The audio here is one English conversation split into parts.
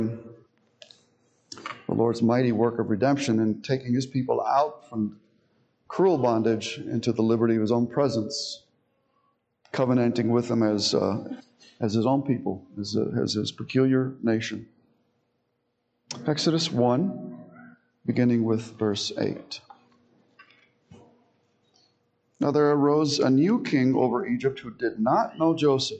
the Lord's mighty work of redemption in taking his people out from cruel bondage into the liberty of his own presence, covenanting with them as his own people, as his peculiar nation. Exodus 1, beginning with verse 8. Now there arose a new king over Egypt who did not know Joseph.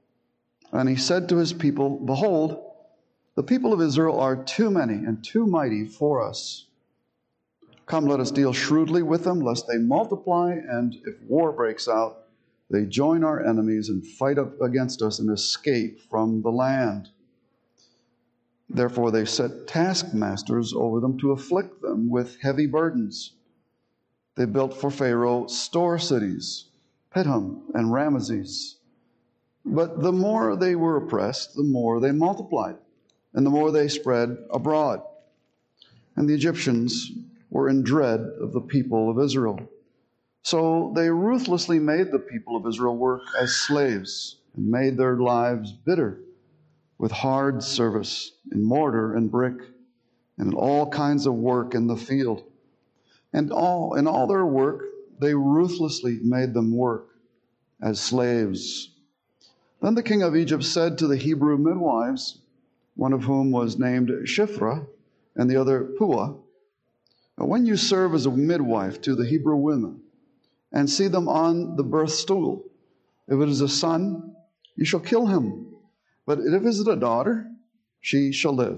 And he said to his people, Behold, the people of Israel are too many and too mighty for us. Come, let us deal shrewdly with them, lest they multiply, and if war breaks out, they join our enemies and fight up against us and escape from the land. Therefore they set taskmasters over them to afflict them with heavy burdens. They built for Pharaoh store cities, Pithom and Ramesses. But the more they were oppressed, the more they multiplied, and the more they spread abroad. And the Egyptians were in dread of the people of Israel. So they ruthlessly made the people of Israel work as slaves and made their lives bitter with hard service in mortar and brick and in all kinds of work in the field. And in all their work, they ruthlessly made them work as slaves. Then the king of Egypt said to the Hebrew midwives, one of whom was named Shiphrah and the other Puah, when you serve as a midwife to the Hebrew women and see them on the birth stool, if it is a son, you shall kill him. But if it is a daughter, she shall live.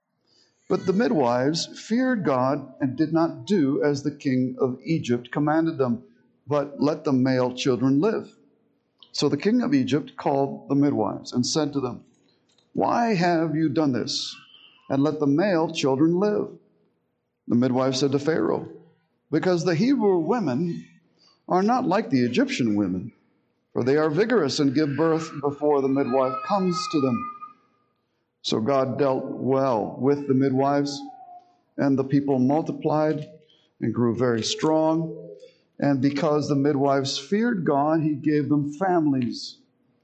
But the midwives feared God and did not do as the king of Egypt commanded them, but let the male children live. So the king of Egypt called the midwives and said to them, Why have you done this? And let the male children live. The midwife said to Pharaoh, Because the Hebrew women are not like the Egyptian women, for they are vigorous and give birth before the midwife comes to them. So God dealt well with the midwives, and the people multiplied and grew very strong. And because the midwives feared God, he gave them families.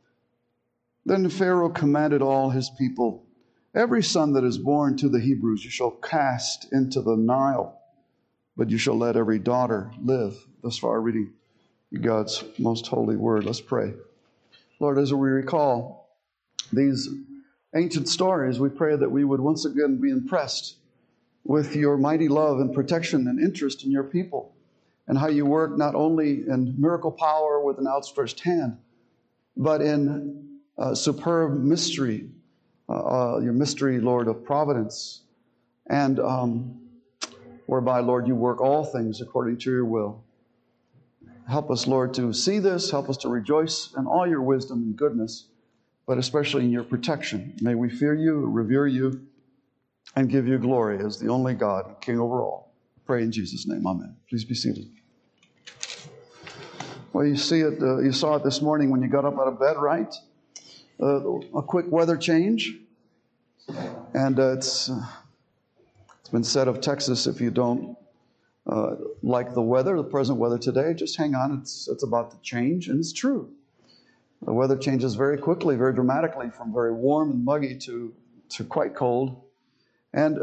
Then Pharaoh commanded all his people, Every son that is born to the Hebrews you shall cast into the Nile, but you shall let every daughter live. Thus far, reading God's most holy word. Let's pray. Lord, as we recall these ancient stories, we pray that we would once again be impressed with your mighty love and protection and interest in your people, and how you work not only in miracle power with an outstretched hand, but in superb mystery, your mystery, Lord, of providence, and whereby, Lord, you work all things according to your will. Help us, Lord, to see this. Help us to rejoice in all your wisdom and goodness, but especially in your protection. May we fear you, revere you, and give you glory as the only God and King over all. Pray in Jesus' name. Amen. Please be seated. Well, you saw it this morning when you got up out of bed, right? A quick weather change. And it's been said of Texas, if you don't like the present weather today, just hang on. It's about to change, and it's true. The weather changes very quickly, very dramatically, from very warm and muggy to quite cold. And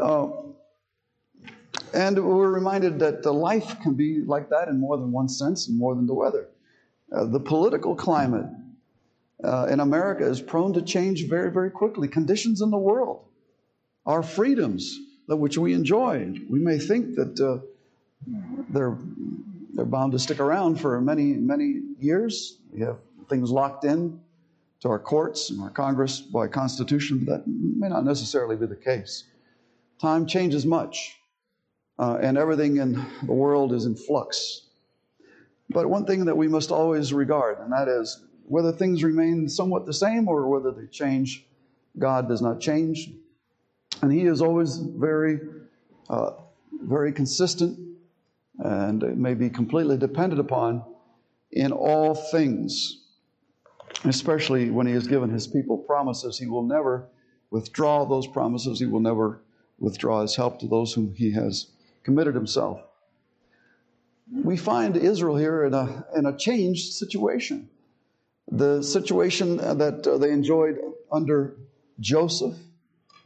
we're reminded that life can be like that in more than one sense and more than the weather. The political climate in America is prone to change very, very quickly. Conditions in the world, our freedoms which we enjoy, we may think that they're bound to stick around for many, many years. We have things locked in to our courts and our Congress by Constitution, but that may not necessarily be the case. Time changes much, and everything in the world is in flux. But one thing that we must always regard, and that is whether things remain somewhat the same or whether they change, God does not change. And he is always very, very consistent and may be completely depended upon in all things, especially when he has given his people promises. He will never withdraw those promises. He will never withdraw his help to those whom he has committed himself. We find Israel here in a changed situation. The situation that they enjoyed under Joseph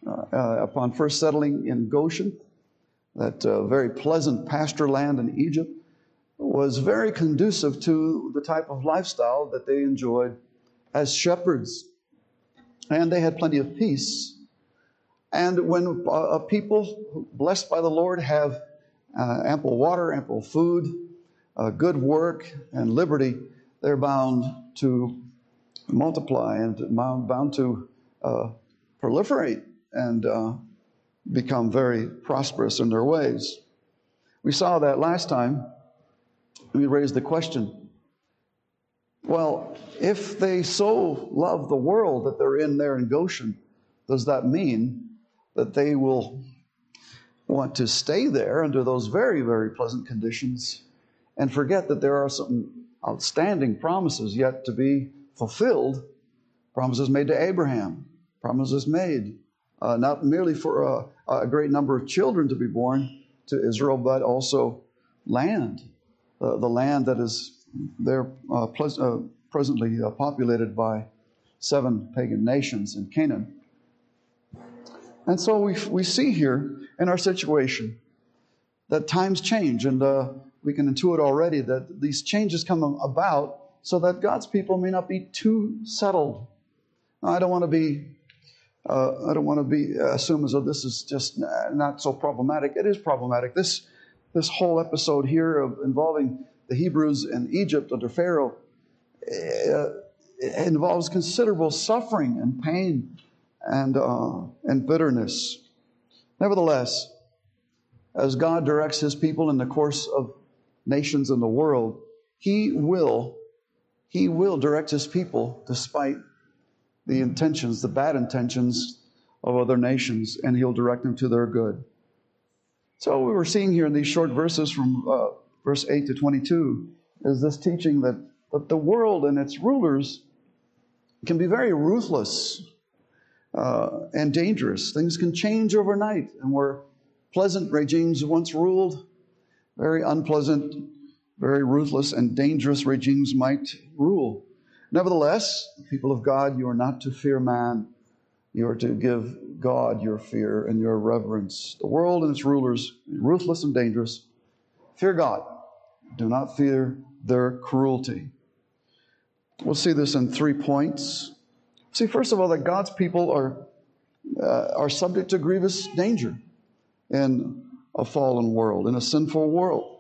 upon first settling in Goshen, that very pleasant pasture land in Egypt, was very conducive to the type of lifestyle that they enjoyed as shepherds. And they had plenty of peace. And when a people blessed by the Lord have ample water, ample food, good work, and liberty, they're bound to multiply and bound to proliferate and become very prosperous in their ways. We saw that last time. We raised the question, well, if they so love the world that they're in there in Goshen, does that mean that they will want to stay there under those very, very pleasant conditions and forget that there are some outstanding promises yet to be fulfilled, promises made to Abraham, promises made not merely for a great number of children to be born to Israel, but also land, the land that is there presently populated by 7 pagan nations in Canaan. And so we see here in our situation that times change, and we can intuit already that these changes come about so that God's people may not be too settled. Now, I don't want to be assume as though this is just not so problematic. It is problematic. This whole episode here of involving the Hebrews in Egypt under Pharaoh involves considerable suffering and pain and bitterness. Nevertheless, as God directs His people in the course of nations in the world, He will direct His people despite the intentions, the bad intentions of other nations, and He'll direct them to their good. So we were seeing here in these short verses from verse 8 to 22 is this teaching that the world and its rulers can be very ruthless and dangerous. Things can change overnight, and where pleasant regimes once ruled, very unpleasant, very ruthless and dangerous regimes might rule. Nevertheless, people of God, you are not to fear man. You are to give God your fear and your reverence. The world and its rulers, ruthless and dangerous, fear God. Do not fear their cruelty. We'll see this in 3 points. See, first of all, that God's people are subject to grievous danger in a fallen world, in a sinful world.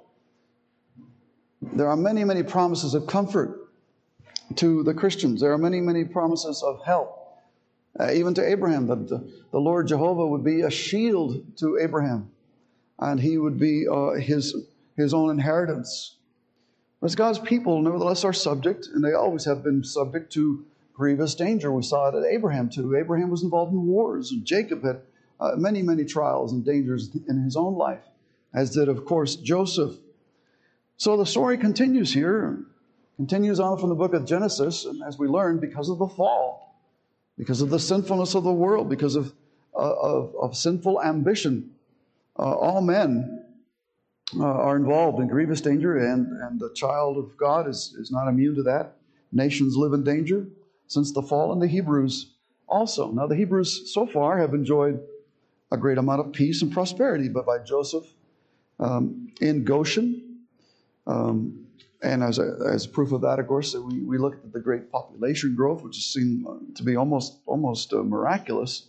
There are many, many promises of comfort to the Christians. There are many, many promises of help. Even to Abraham, that the Lord Jehovah would be a shield to Abraham, and He would be his own inheritance. But God's people, nevertheless, are subject, and they always have been subject to grievous danger. We saw it at Abraham, too. Abraham was involved in wars, and Jacob had many, many trials and dangers in his own life, as did, of course, Joseph. So the story continues here, continues on from the book of Genesis, and as we learn, because of the fall, because of the sinfulness of the world, because of sinful ambition, all men are involved in grievous danger, and the child of God is not immune to that. Nations live in danger since the fall, and the Hebrews also. Now, the Hebrews so far have enjoyed a great amount of peace and prosperity, but by Joseph in Goshen, and as proof of that, of course, we looked at the great population growth, which seemed to be almost miraculous.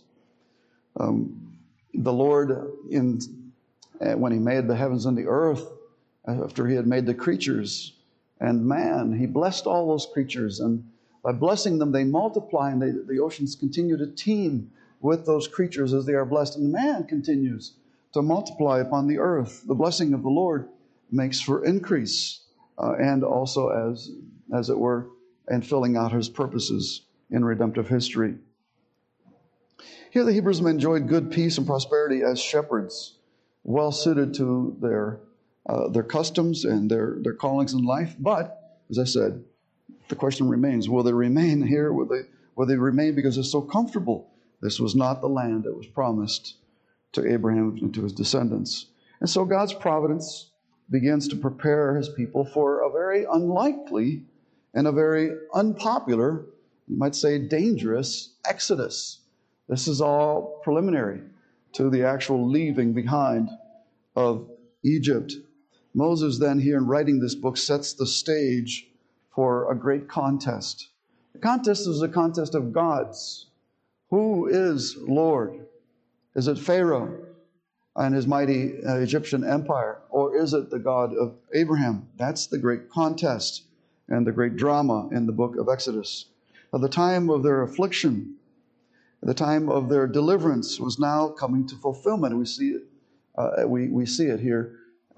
The Lord, when He made the heavens and the earth, after He had made the creatures and man, He blessed all those creatures, and by blessing them, they multiply, and the oceans continue to teem with those creatures as they are blessed, and man continues to multiply upon the earth. The blessing of the Lord makes for increase, and also as it were, and filling out His purposes in redemptive history. Here the Hebrews enjoyed good peace and prosperity as shepherds, well suited to their customs and their callings in life. But, as I said, the question remains, will they remain here? Will they remain because it's so comfortable? This was not the land that was promised to Abraham and to his descendants. And so God's providence begins to prepare His people for a very unlikely and a very unpopular, you might say dangerous, exodus This is all preliminary to the actual leaving behind of Egypt. Moses then here in writing this book sets the stage for a great contest. The contest is a contest of gods. Who is Lord? Is it Pharaoh and his mighty Egyptian empire? Or is it the God of Abraham? That's the great contest and the great drama in the book of Exodus. At the time of their affliction, the time of their deliverance was now coming to fulfillment. We see it, we see it here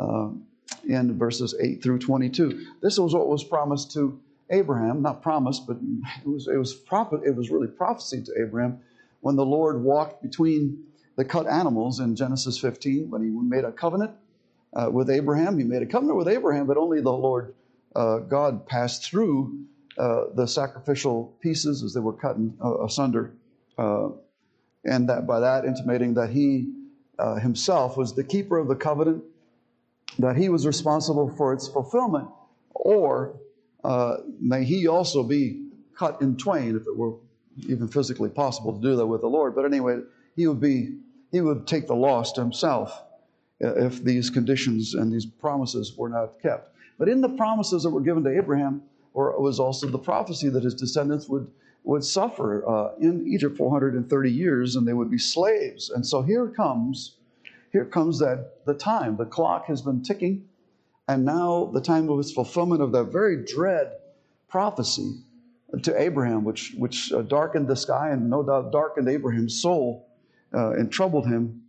in verses 8 through 22. This was what was promised to Abraham, not promised, but it was really prophecy to Abraham when the Lord walked between the cut animals in Genesis 15 when he made a covenant with Abraham. He made a covenant with Abraham, but only the Lord God passed through the sacrificial pieces as they were cut asunder. And that by that intimating that he himself was the keeper of the covenant, that he was responsible for its fulfillment, or may he also be cut in twain if it were even physically possible to do that with the Lord. But anyway, he would take the loss to himself if these conditions and these promises were not kept. But in the promises that were given to Abraham was also the prophecy that his descendants would suffer in Egypt 430 years, and they would be slaves. And so here comes that the time. The clock has been ticking, and now the time of its fulfillment of that very dread prophecy to Abraham, which darkened the sky and no doubt darkened Abraham's soul and troubled him,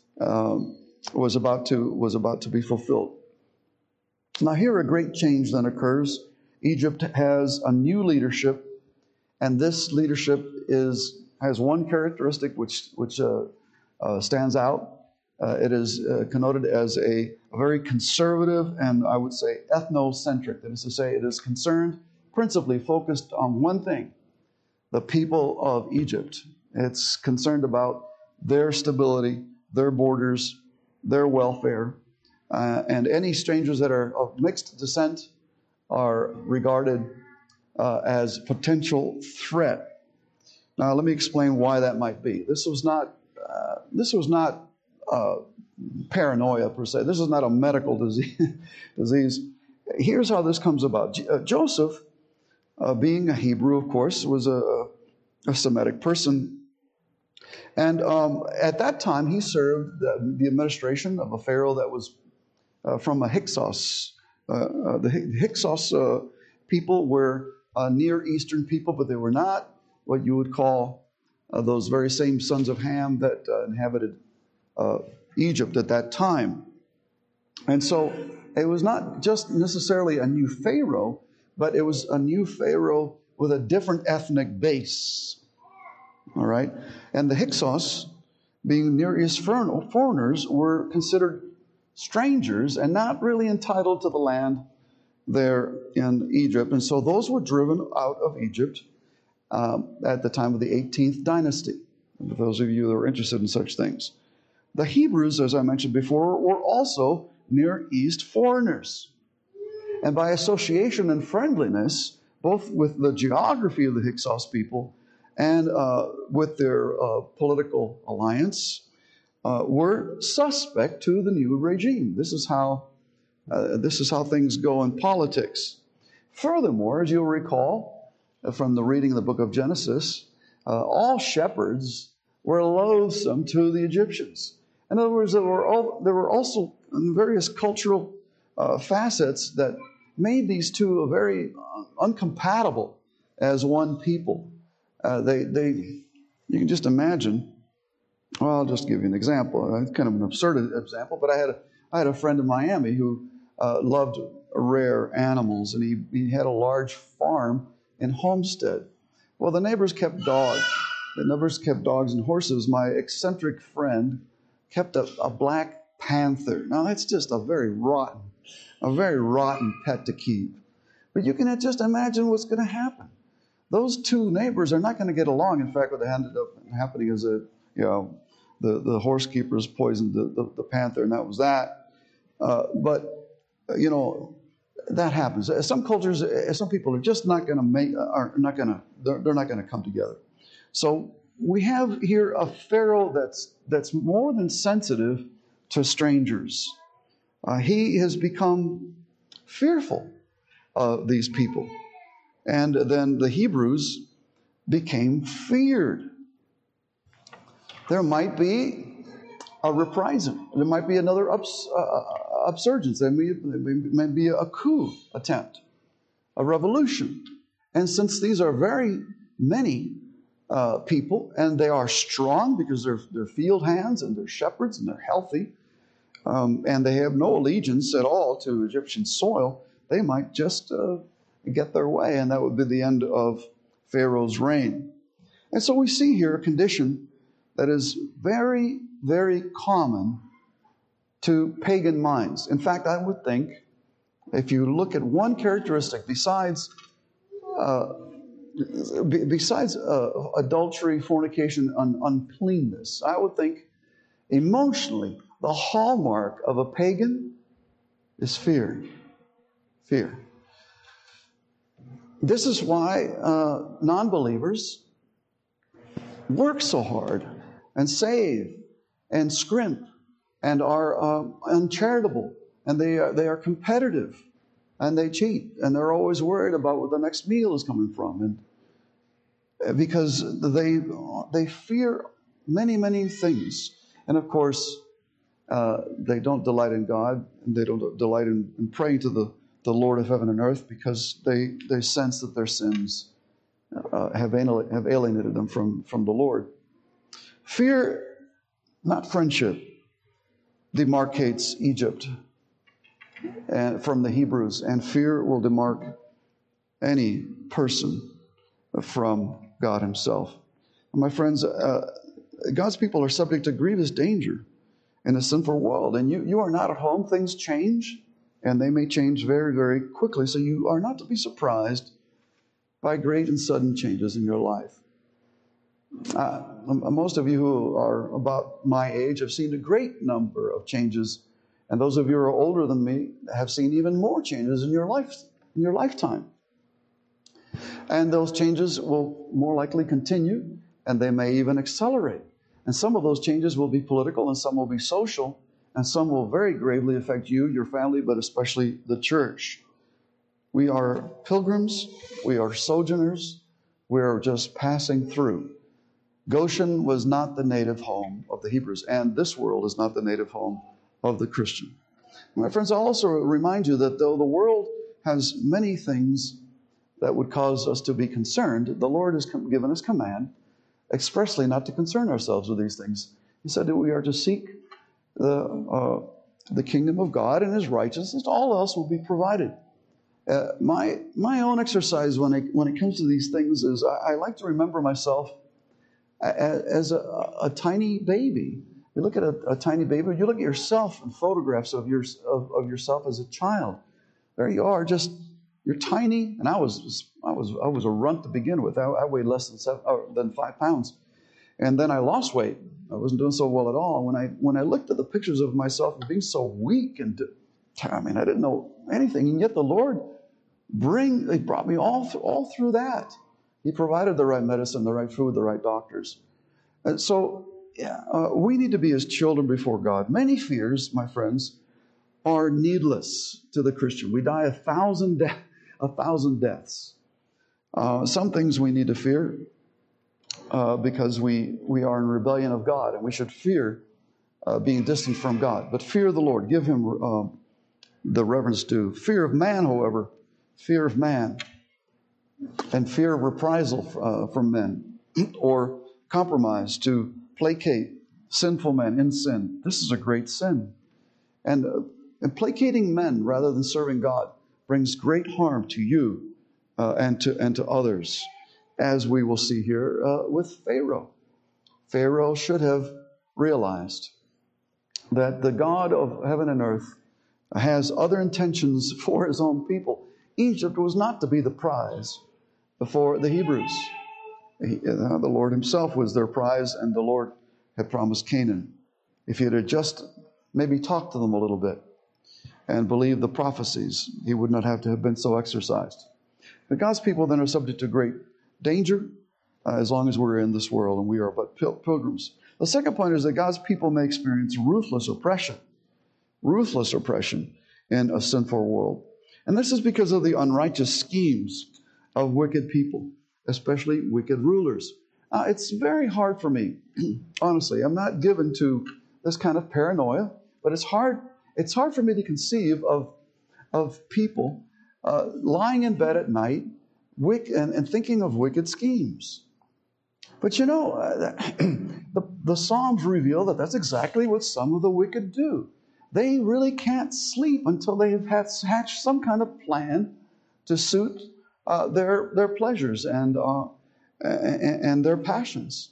was about to be fulfilled. Now here a great change then occurs. Egypt has a new leadership, and this leadership has one characteristic which stands out. It is connoted as a very conservative and I would say ethnocentric. That is to say, it is concerned, principally focused on one thing: the people of Egypt. It's concerned about their stability, their borders, their welfare, and any strangers that are of mixed descent are regarded as potential threat. Now, let me explain why that might be. This was not paranoia per se. This is not a medical disease. Here's how this comes about. Joseph, being a Hebrew, of course, was a Semitic person. And at that time, he served the administration of a pharaoh that was from a Hyksos. The Hyksos people were Near Eastern people, but they were not what you would call those very same sons of Ham that inhabited Egypt at that time. And so it was not just necessarily a new pharaoh, but it was a new pharaoh with a different ethnic base. All right? And the Hyksos, being Near East foreigners, were considered strangers and not really entitled to the land there in Egypt. And so those were driven out of Egypt at the time of the 18th dynasty, for those of you that are interested in such things. The Hebrews, as I mentioned before, were also Near East foreigners. And by association and friendliness, both with the geography of the Hyksos people and with their political alliance, were suspect to the new regime. This is how things go in politics. Furthermore, as you'll recall from the reading of the book of Genesis, all shepherds were loathsome to the Egyptians. In other words, there were also various cultural facets that made these two very uncompatible as one people. You can just imagine. Well, I'll just give you an example. It's kind of an absurd example, but I had a friend in Miami who loved rare animals, and he had a large farm in Homestead. Well, the neighbors kept dogs. The neighbors kept dogs and horses. My eccentric friend kept a black panther. Now, that's just a very rotten pet to keep. But you can just imagine what's going to happen. Those two neighbors are not going to get along. In fact, what ended up happening is that, the horse keepers poisoned the panther, and that was that. But that happens. Some cultures, some people are just not going to they're not going to come together. So we have here a Pharaoh that's more than sensitive to strangers. He has become fearful of these people. And then the Hebrews became feared. There might be a reprisal. There might be another upsurgence. There may be a coup attempt, a revolution. And since these are very many people, and they are strong because they're field hands and they're shepherds and they're healthy, and they have no allegiance at all to Egyptian soil, they might just get their way, and that would be the end of Pharaoh's reign. And so we see here a condition that is very, very common to pagan minds. In fact, I would think, if you look at one characteristic besides adultery, fornication, and uncleanness, I would think emotionally the hallmark of a pagan is fear. Fear. This is why non-believers work so hard and save and scrimp and are uncharitable, and they are competitive, and they cheat, and they're always worried about where the next meal is coming from, and because they fear many, many things. And of course, they don't delight in God, and they don't delight in praying to the Lord of heaven and earth, because they sense that their sins have alienated them from the Lord. Fear, not friendship, demarcates Egypt from the Hebrews, and fear will demark any person from God himself. And my friends, God's people are subject to grievous danger in a sinful world, and you are not at home. Things change, and they may change very, very quickly, so you are not to be surprised by great and sudden changes in your life. Most of you who are about my age have seen a great number of changes, and those of you who are older than me have seen even more changes in your lifetime. And those changes will more likely continue, and they may even accelerate. And some of those changes will be political, and some will be social, and some will very gravely affect you, your family, but especially the church. We are pilgrims, we are sojourners, we are just passing through. Goshen was not the native home of the Hebrews, and this world is not the native home of the Christian. My friends, I'll also remind you that though the world has many things that would cause us to be concerned, the Lord has given us command expressly not to concern ourselves with these things. He said that we are to seek the kingdom of God and his righteousness. All else will be provided. My own exercise when it comes to these things is I like to remember myself as a tiny baby. You look at a tiny baby, you look at yourself in photographs of yourself as a child. There you are, you're tiny, and I was a runt to begin with. I weighed less than 5 pounds, and then I lost weight. I wasn't doing so well at all. When I looked at the pictures of myself as being so weak, and I didn't know anything, and yet the Lord brought me all through that. He provided the right medicine, the right food, the right doctors. And so we need to be as children before God. Many fears, my friends, are needless to the Christian. We die 1,000 deaths. Some things we need to fear because we are in rebellion of God, and we should fear being distant from God. But fear the Lord. Give him the reverence due. Fear of man, however, fear of man, and fear of reprisal from men, or compromise to placate sinful men in sin. This is a great sin. And placating men rather than serving God brings great harm to you and to others, as we will see here with Pharaoh. Pharaoh should have realized that the God of heaven and earth has other intentions for his own people. Egypt was not to be the prize for the Hebrews. The Lord himself was their prize, and the Lord had promised Canaan. If he had just maybe talked to them a little bit and believed the prophecies, he would not have to have been so exercised. But God's people then are subject to great danger as long as we're in this world and we are but pilgrims. The second point is that God's people may experience ruthless oppression in a sinful world. And this is because of the unrighteous schemes of wicked people, especially wicked rulers. It's very hard for me, honestly. I'm not given to this kind of paranoia, but it's hard for me to conceive of people lying in bed at night and thinking of wicked schemes. But you know, the Psalms reveal that that's exactly what some of the wicked do. They really can't sleep until they have hatched some kind of plan to suit their pleasures and their passions.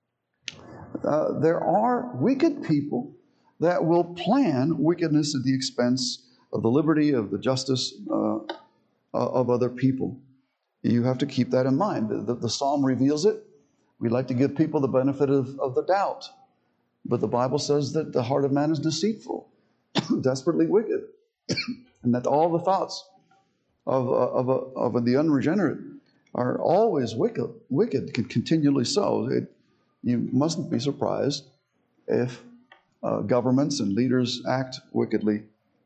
There are wicked people that will plan wickedness at the expense of the liberty, of the justice of other people. You have to keep that in mind. The Psalm reveals it. We like to give people the benefit of the doubt. But the Bible says that the heart of man is deceitful, desperately wicked, and that all the thoughts of the unregenerate are always wicked, continually so. You mustn't be surprised if governments and leaders act wickedly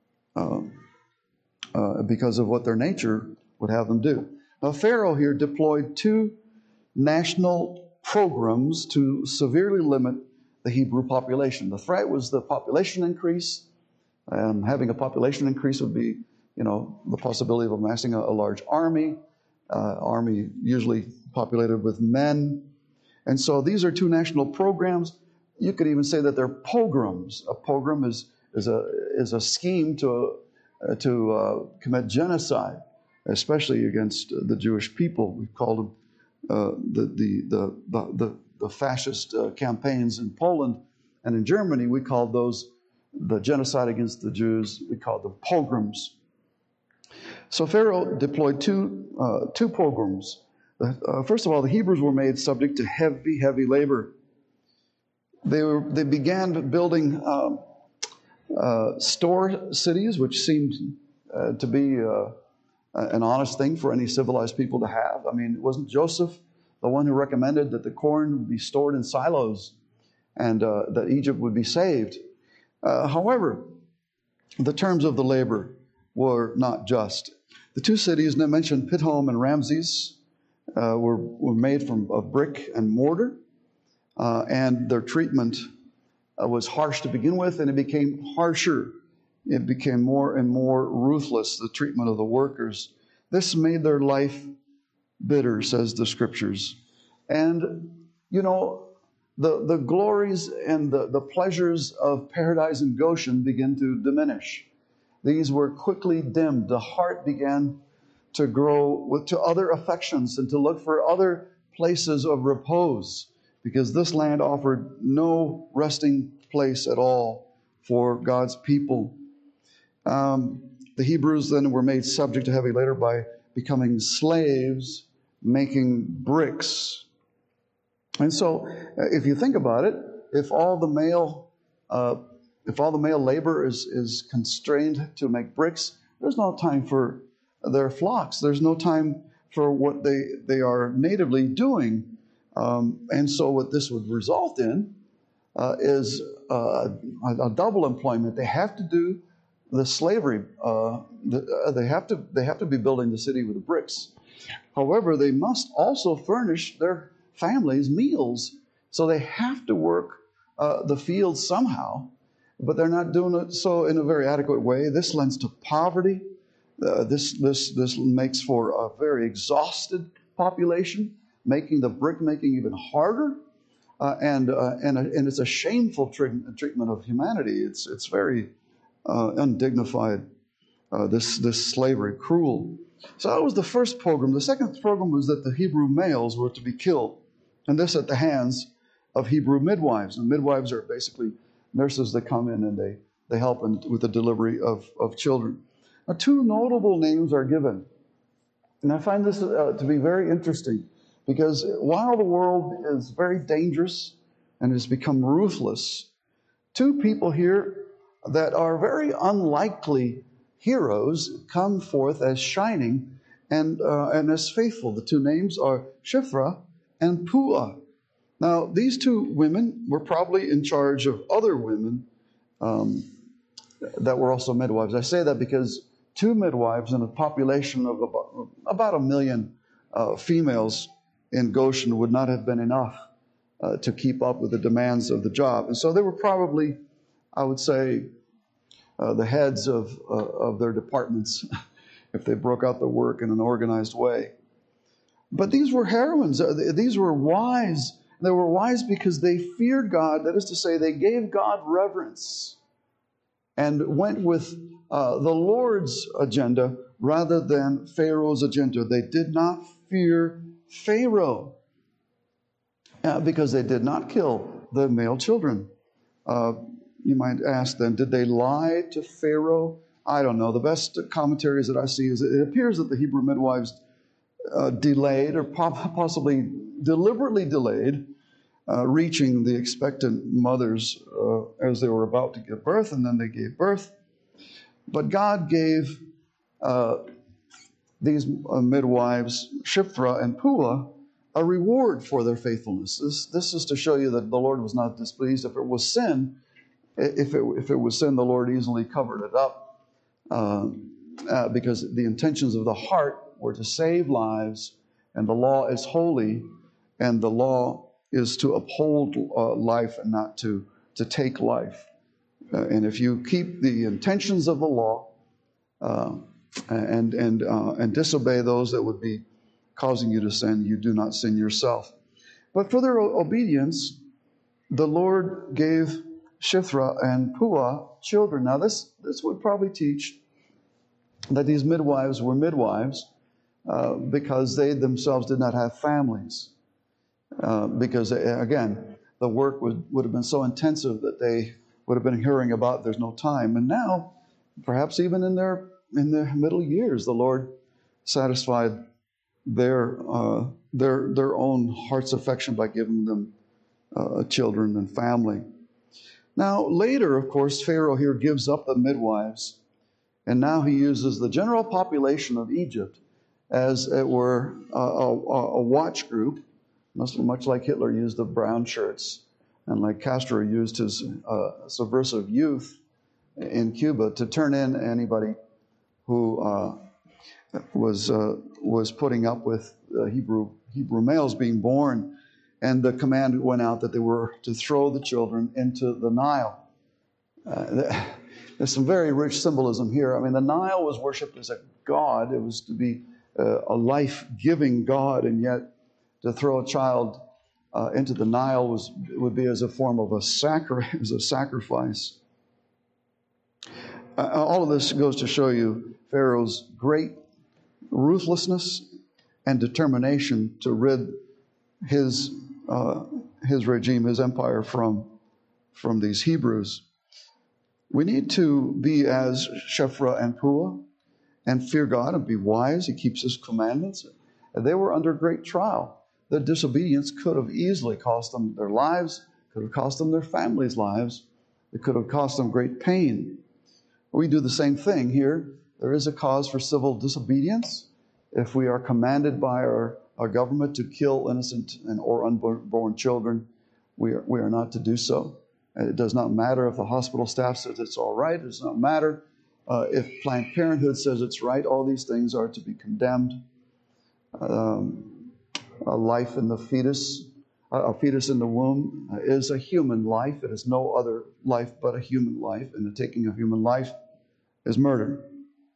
because of what their nature would have them do. Now, Pharaoh here deployed 2 national programs to severely limit the Hebrew population. The threat was the population increase. Having a population increase would be, the possibility of amassing a large army usually populated with men. And so these are 2 national programs. You could even say that they're pogroms. A pogrom is a scheme to commit genocide, especially against the Jewish people. We called them the fascist campaigns in Poland and in Germany. We called those the genocide against the Jews. We called them pogroms. So Pharaoh deployed two pogroms. First of all, the Hebrews were made subject to heavy labor. They began building store cities, which seemed to be an honest thing for any civilized people to have. I mean, it wasn't Joseph the one who recommended that the corn would be stored in silos and that Egypt would be saved. However, the terms of the labor were not just. The 2 cities mentioned, Pithom and Ramses, were made of brick and mortar, and their treatment was harsh to begin with, and it became harsher. It became more and more ruthless, the treatment of the workers. This made their life bitter, says the Scriptures. And, the glories and the pleasures of paradise in Goshen begin to diminish. These were quickly dimmed. The heart began to grow to other affections and to look for other places of repose, because this land offered no resting place at all for God's people. The Hebrews then were made subject to heavy labor by becoming slaves, making bricks. And so, if you think about it, if all the male labor is constrained to make bricks, there's no time for their flocks. There's no time for what they are natively doing. And so what this would result in is a double employment. They have to do the slavery. They have to be building the city with the bricks. However, they must also furnish their families meals. So they have to work the fields somehow, but they're not doing it so in a very adequate way. This lends to poverty. This makes for a very exhausted population, making the brick making even harder, and it's a shameful treatment of humanity. It's very undignified. This slavery, cruel. So that was the first pogrom. The second pogrom was that the Hebrew males were to be killed, and this at the hands of Hebrew midwives. And midwives are basically nurses that come in and they help with the delivery of children. Now, 2 notable names are given, and I find this to be very interesting, because while the world is very dangerous and has become ruthless, 2 people here that are very unlikely heroes come forth as shining and as faithful. The 2 names are Shiphrah and Puah. Now, these two women were probably in charge of other women that were also midwives. I say that because two midwives in a population of about 1 million females in Goshen would not have been enough to keep up with the demands of the job. And so they were probably, I would say, the heads of their departments if they broke out the work in an organized way. But these were heroines. These were wise. They were wise because they feared God. That is to say, they gave God reverence and went with the Lord's agenda rather than Pharaoh's agenda. They did not fear Pharaoh because they did not kill the male children. You might ask then, did they lie to Pharaoh? I don't know. The best commentaries that I see is it appears that the Hebrew midwives delayed or possibly deliberately delayed reaching the expectant mothers as they were about to give birth, and then they gave birth. But God gave these midwives, Shiphrah and Puah, a reward for their faithfulness. This is to show you that the Lord was not displeased. If it was sin, if it was sin, the Lord easily covered it up because the intentions of the heart were to save lives, and the law is holy, and the law is to uphold life and not to take life. And if you keep the intentions of the law and disobey those that would be causing you to sin, you do not sin yourself. But for their obedience, the Lord gave Shiphrah and Puah children. Now this would probably teach that these midwives were midwives because they themselves did not have families. Because, again, the work would have been so intensive that they would have been hearing about there's no time. And now, perhaps even in their middle years, the Lord satisfied their own heart's affection by giving them children and family. Now, later, of course, Pharaoh here gives up the midwives, and now he uses the general population of Egypt as it were a watch group, much like Hitler used the brown shirts and like Castro used his subversive youth in Cuba to turn in anybody who was putting up with Hebrew males being born. And the command went out that they were to throw the children into the Nile. There's some very rich symbolism here. I mean, the Nile was worshipped as a god. It was to be a life-giving god, and yet to throw a child into the Nile would be as a form of a sacrifice. All of this goes to show you Pharaoh's great ruthlessness and determination to rid his regime, his empire, from these Hebrews. We need to be as Shiphrah and Puah and fear God and be wise. He keeps His commandments. They were under great trial. Their disobedience could have easily cost them their lives, could have cost them their families' lives. It could have cost them great pain. We do the same thing here. There is a cause for civil disobedience. If we are commanded by our government to kill innocent or unborn children, we are not to do so. It does not matter if the hospital staff says it's all right. It does not matter if Planned Parenthood says it's right. All these things are to be condemned. A life in the fetus, a fetus in the womb is a human life. It is no other life but a human life, and the taking of human life is murder.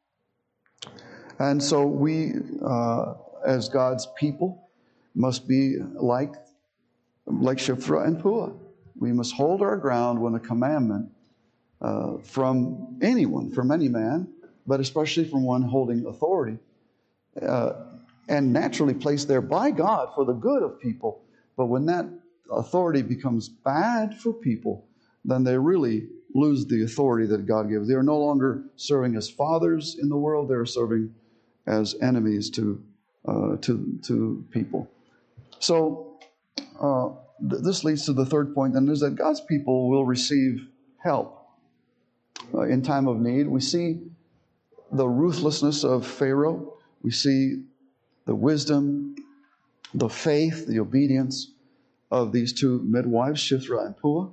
And so we, as God's people, must be like Shiphrah and Puah. We must hold our ground when a commandment from anyone, from any man, but especially from one holding authority, and naturally placed there by God for the good of people. But when that authority becomes bad for people, then they really lose the authority that God gives. They are no longer serving as fathers in the world. They are serving as enemies to people. So this leads to the third point, and is that God's people will receive help in time of need. We see the ruthlessness of Pharaoh. We see the wisdom the faith, the obedience of these two midwives, Shiphrah and Puah.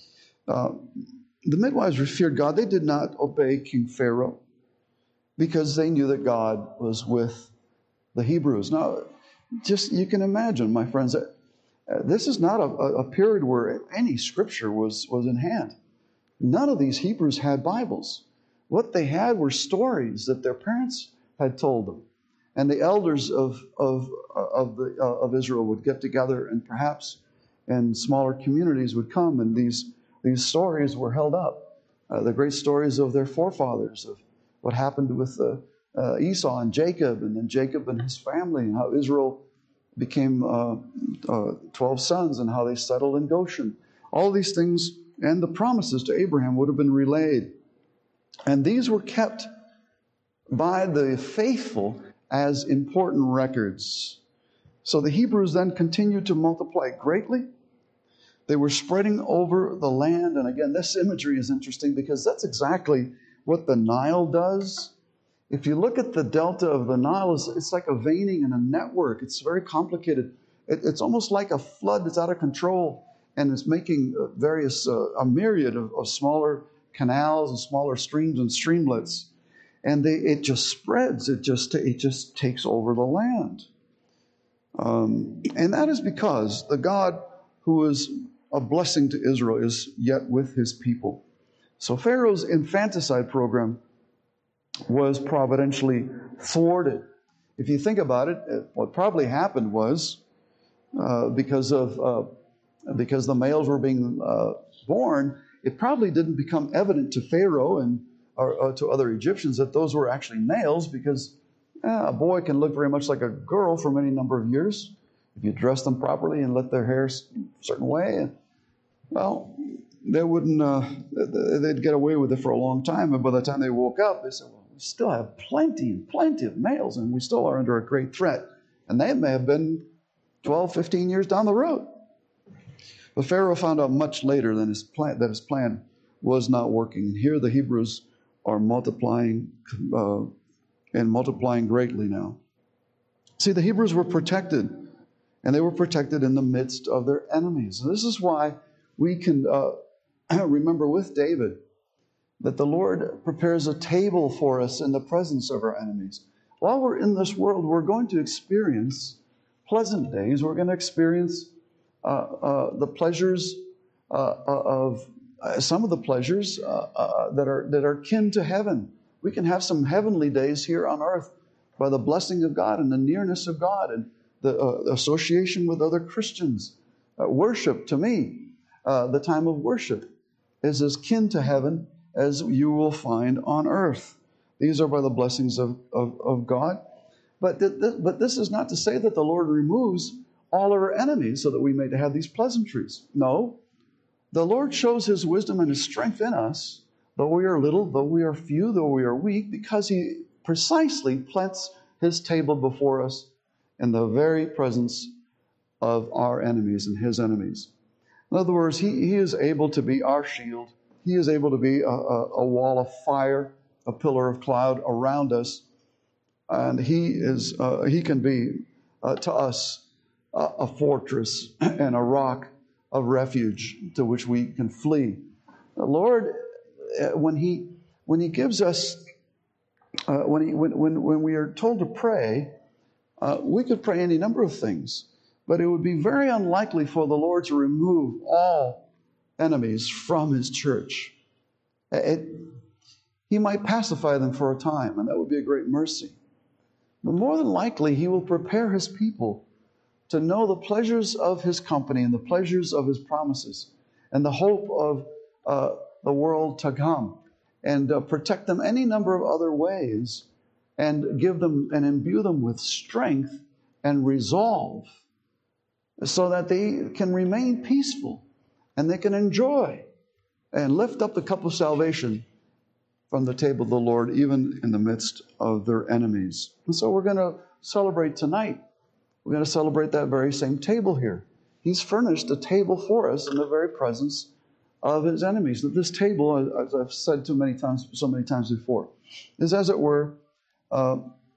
The midwives feared God. They did not obey King Pharaoh because they knew that God was with the Hebrews. Now, just you can imagine, my friends, that this is not a period where any scripture was in hand. None of these Hebrews had Bibles. What they had were stories that their parents had told them. And the elders of Israel would get together, and perhaps in smaller communities would come, and these stories were held up. The great stories of their forefathers, of what happened with Esau and Jacob, and then Jacob and his family, and how Israel became 12 sons, and how they settled in Goshen. All these things and the promises to Abraham would have been relayed. And these were kept by the faithful as important records. So the Hebrews then continued to multiply greatly. They were spreading over the land. And again, this imagery is interesting because that's exactly what the Nile does. If you look at the delta of the Nile, it's like a veining and a network. It's very complicated. It's almost like a flood that's out of control and is making a myriad of smaller canals and smaller streams and streamlets. And it just spreads. It just takes over the land. And that is because the God who is a blessing to Israel is yet with his people. So Pharaoh's infanticide program was providentially thwarted. If you think about it, what probably happened was because the males were being born, it probably didn't become evident to Pharaoh and or to other Egyptians that those were actually males, because a boy can look very much like a girl for any number of years if you dress them properly and let their hair a certain way. And, well, they wouldn't. They'd get away with it for a long time, and by the time they woke up, they said, "Well, we still have plenty of males, and we still are under a great threat." And they may have been 12, 15 years down the road. But Pharaoh found out much later that his plan was not working. And here the Hebrews are multiplying and multiplying greatly now. See, the Hebrews were protected, and they were protected in the midst of their enemies. And this is why we can remember with David that the Lord prepares a table for us in the presence of our enemies. While we're in this world, we're going to experience pleasant days. We're going to experience the pleasures of some of the pleasures that are kin to heaven. We can have some heavenly days here on earth by the blessing of God and the nearness of God and the association with other Christians. Worship, to me, the time of worship is as kin to heaven as you will find on earth. These are by the blessings of God. But this is not to say that the Lord removes all our enemies so that we may have these pleasantries. No. The Lord shows his wisdom and his strength in us, though we are little, though we are few, though we are weak, because he precisely plants his table before us in the very presence of our enemies and his enemies. In other words, he is able to be our shield. He is able to be a wall of fire, a pillar of cloud around us. And he can be to us a fortress and a rock of refuge to which we can flee. The Lord, when He gives us, when we are told to pray, we could pray any number of things, but it would be very unlikely for the Lord to remove all enemies from His church. He might pacify them for a time, and that would be a great mercy. But more than likely, He will prepare His people to know the pleasures of His company and the pleasures of His promises and the hope of the world to come, and protect them any number of other ways, and give them and imbue them with strength and resolve so that they can remain peaceful and they can enjoy and lift up the cup of salvation from the table of the Lord, even in the midst of their enemies. And so we're going to celebrate tonight. We're going to celebrate that very same table here. He's furnished a table for us in the very presence of His enemies. That this table, as I've said so many times before, is, as it were,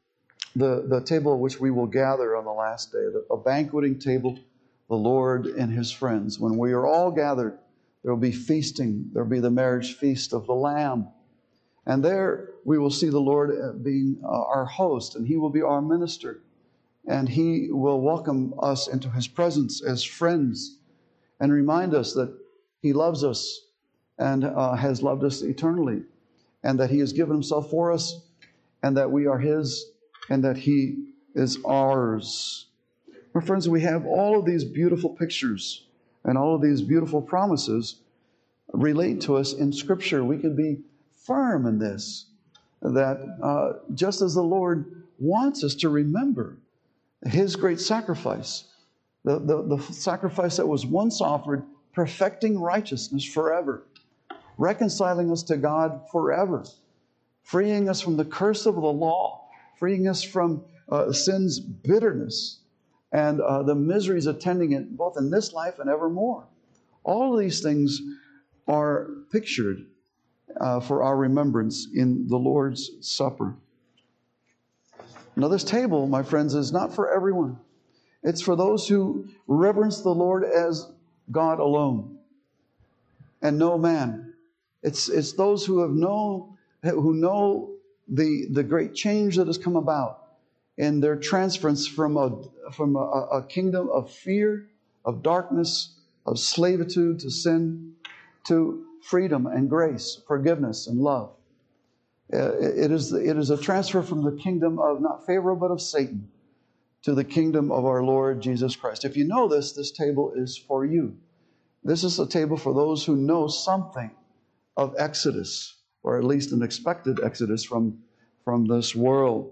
the table at which we will gather on the last day, a banqueting table, the Lord and his friends. When we are all gathered, there will be feasting. There will be the marriage feast of the Lamb. And there we will see the Lord being our host, and he will be our minister. And he will welcome us into his presence as friends and remind us that he loves us and has loved us eternally, and that he has given himself for us, and that we are his, and that he is ours. My friends, we have all of these beautiful pictures and all of these beautiful promises relate to us in Scripture. We can be firm in this, that just as the Lord wants us to remember his great sacrifice, the sacrifice that was once offered, perfecting righteousness forever, reconciling us to God forever, freeing us from the curse of the law, freeing us from sin's bitterness and the miseries attending it, both in this life and evermore. All of these things are pictured for our remembrance in the Lord's Supper. Now, this table, my friends, is not for everyone. It's for those who reverence the Lord as God alone and no man. It's those who know the great change that has come about in their transference from a kingdom of fear, of darkness, of slavitude to sin, to freedom and grace, forgiveness and love. It is a transfer from the kingdom of not Pharaoh but of Satan to the kingdom of our Lord Jesus Christ. If you know this table is for you. This is a table for those who know something of Exodus, or at least an expected Exodus from this world.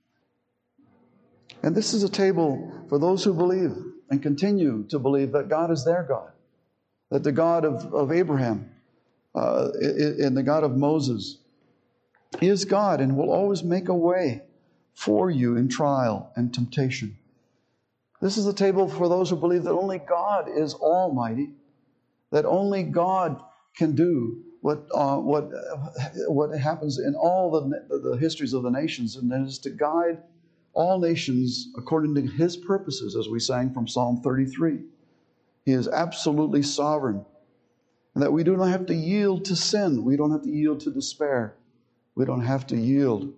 And this is a table for those who believe and continue to believe that God is their God, that the God of Abraham and the God of Moses is God and will always make a way for you in trial and temptation. This is a table for those who believe that only God is almighty, that only God can do what happens in all the histories of the nations, and that is to guide all nations according to his purposes, as we sang from Psalm 33. He is absolutely sovereign, and that we do not have to yield to sin. We don't have to yield to despair. We don't have to yield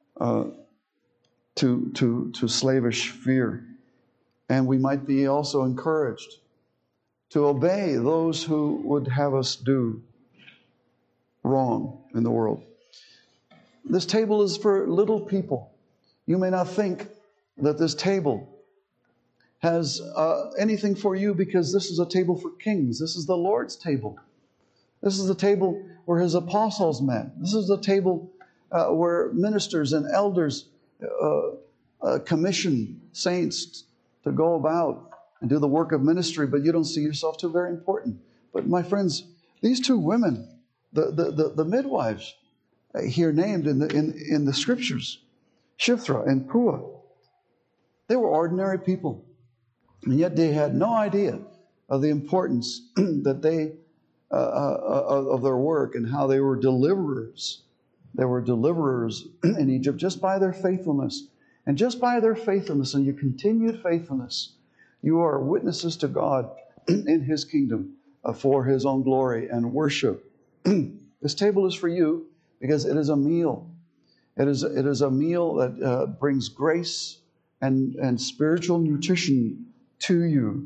to slavish fear. And we might be also encouraged to obey those who would have us do wrong in the world. This table is for little people. You may not think that this table has anything for you, because this is a table for kings. This is the Lord's table. This is the table where his apostles met. This is the table where ministers and elders commission saints to go about and do the work of ministry, but you don't see yourself too very important. But my friends, these two women, the midwives here named in the scriptures, Shiphrah and Puah, they were ordinary people, and yet they had no idea of the importance that they of their work and how they were deliverers. They were deliverers in Egypt just by their faithfulness. And just by their faithfulness and your continued faithfulness, you are witnesses to God in his kingdom for his own glory and worship. This table is for you because it is a meal. It is a meal that brings grace and spiritual nutrition to you.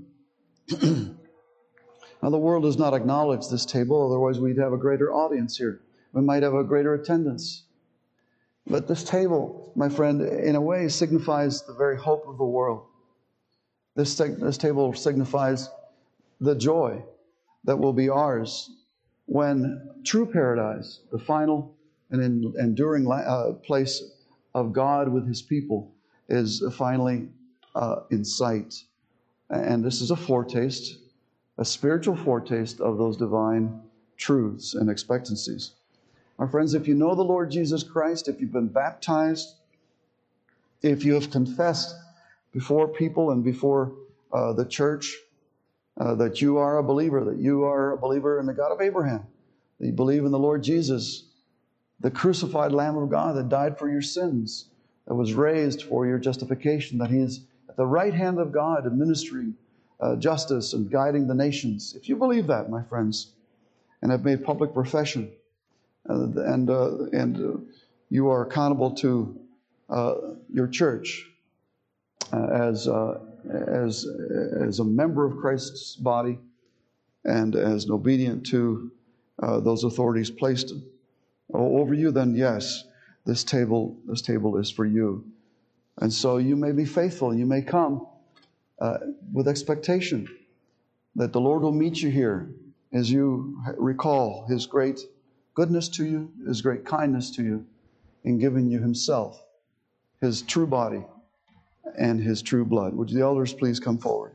Now, the world does not acknowledge this table, otherwise we'd have a greater audience here. We might have a greater attendance. But this table, my friend, in a way signifies the very hope of the world. This table signifies the joy that will be ours when true paradise, the final and enduring place of God with his people, is finally in sight. And this is a foretaste, a spiritual foretaste of those divine truths and expectancies. My friends, if you know the Lord Jesus Christ, if you've been baptized, if you have confessed before people and before the church that you are a believer, that you are a believer in the God of Abraham, that you believe in the Lord Jesus, the crucified Lamb of God that died for your sins, that was raised for your justification, that He is at the right hand of God administering justice and guiding the nations. If you believe that, my friends, and have made public profession, and you are accountable to your church as a member of Christ's body, and as obedient to those authorities placed over you, then yes, this table is for you. And so you may be faithful. You may come with expectation that the Lord will meet you here as you recall His great goodness to you, His great kindness to you in giving you Himself, His true body, and His true blood. Would the elders please come forward?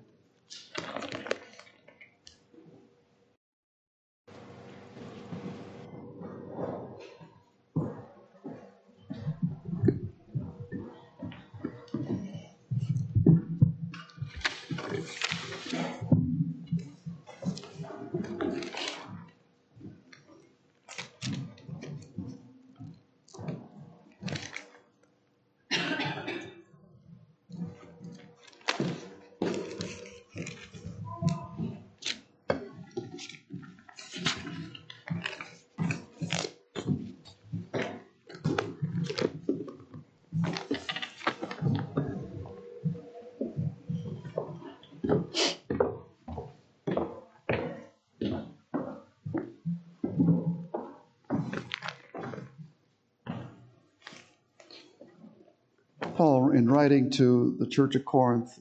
Paul, in writing to the church of Corinth,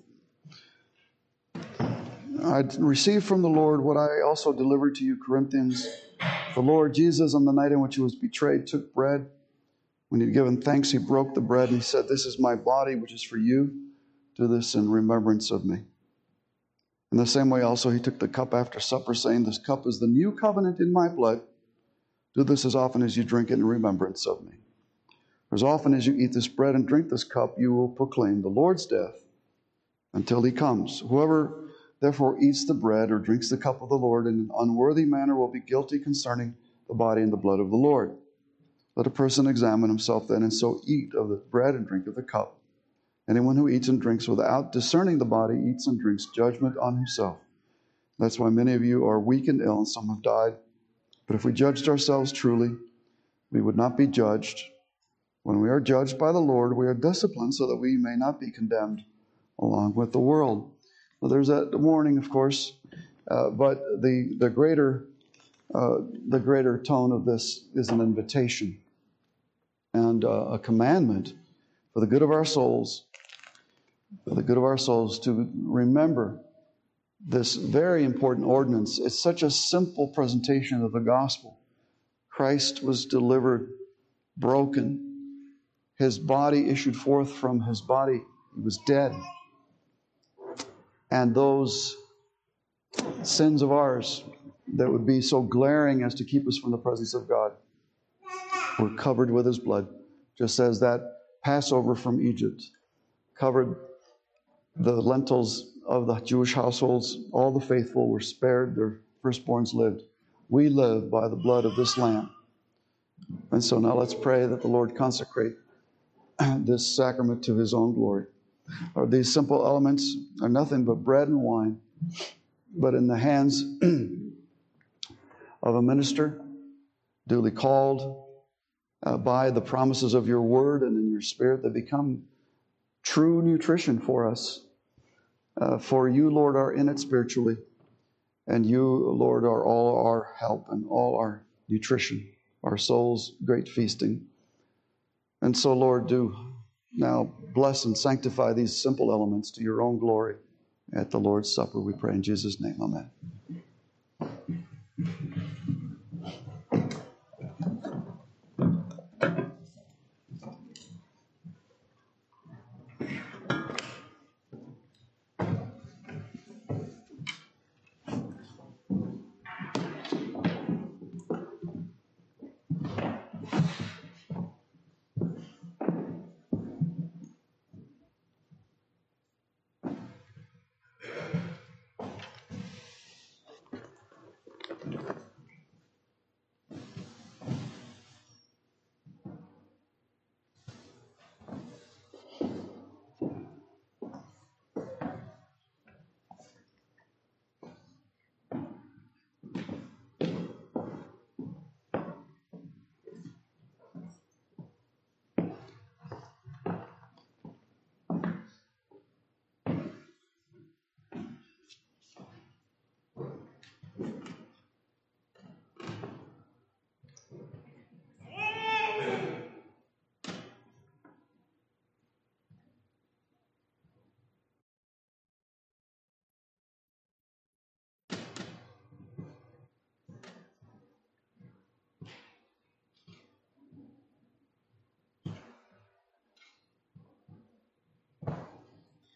I received from the Lord what I also delivered to you, Corinthians. The Lord Jesus, on the night in which He was betrayed, took bread. When He had given thanks, He broke the bread, and He said, "This is my body, which is for you. Do this in remembrance of me." In the same way also He took the cup after supper, saying, "This cup is the new covenant in my blood. Do this as often as you drink it in remembrance of me. For as often as you eat this bread and drink this cup, you will proclaim the Lord's death until He comes. Whoever therefore eats the bread or drinks the cup of the Lord in an unworthy manner will be guilty concerning the body and the blood of the Lord. Let a person examine himself then, and so eat of the bread and drink of the cup. Anyone who eats and drinks without discerning the body eats and drinks judgment on himself. That's why many of you are weak and ill, and some have died. But if we judged ourselves truly, we would not be judged. When we are judged by the Lord, we are disciplined so that we may not be condemned along with the world." Well, there's that warning, of course, but the greater tone of this is an invitation and a commandment for the good of our souls, to remember this very important ordinance. It's such a simple presentation of the gospel. Christ was delivered broken. His body issued forth from His body. He was dead. And those sins of ours that would be so glaring as to keep us from the presence of God were covered with His blood, just as that Passover from Egypt covered the lentils of the Jewish households. All the faithful were spared, their firstborns lived. We live by the blood of this Lamb. And so now let's pray that the Lord consecrate this sacrament to His own glory. These simple elements are nothing but bread and wine, but in the hands of a minister, duly called by the promises of your word and in your spirit, they become true nutrition for us. For you, Lord, are in it spiritually, and you, Lord, are all our help and all our nutrition, our soul's great feasting. And so, Lord, do now bless and sanctify these simple elements to your own glory at the Lord's Supper, we pray in Jesus' name. Amen.